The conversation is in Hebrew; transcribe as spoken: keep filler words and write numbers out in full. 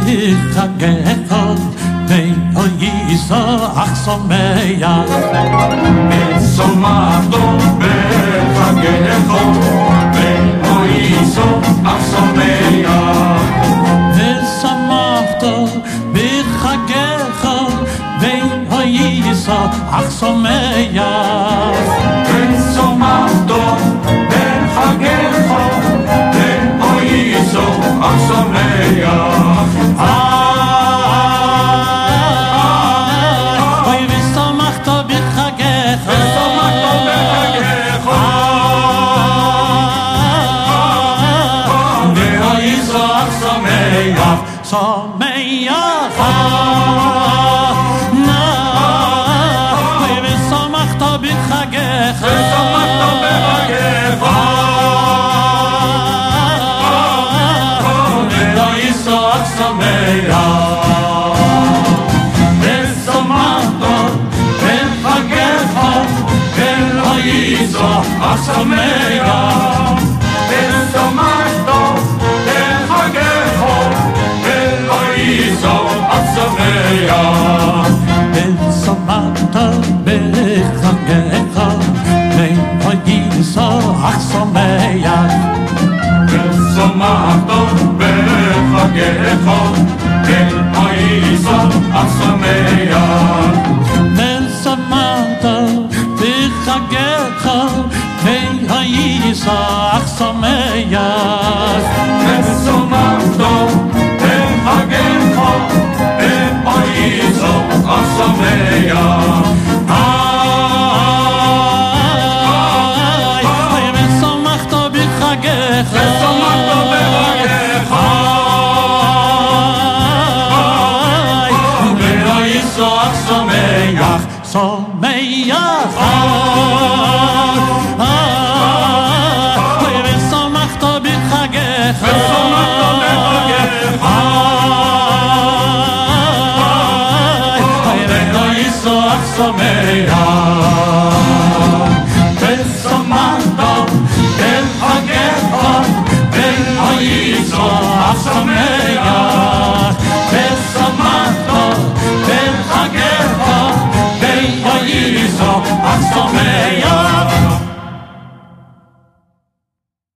בחגך וישמח שמח ושמחתו בחגך וישמח שמח ושמחתו בחגך וישמח שמח ושמחתו בחגך וישמח שמח אוי ושמחת בחגך ושמחת בחגך וישמח שמח שמח אוי ושמחת בחגך ושמחת בחגך וישמח שמח ושמחת בחגך ולא ישמח שמח ושמחת בחגך ולא ישמח שמח ושמחת בחגך ולא ישמח שמח ושמחת בחגך וישמח שמח ושמחת בחגך וישמח שמח ושמחת בחגך ושמחת בחגך וישמח שמח שמח ושמחת בחגך ושמחת בחגך וישמח שמח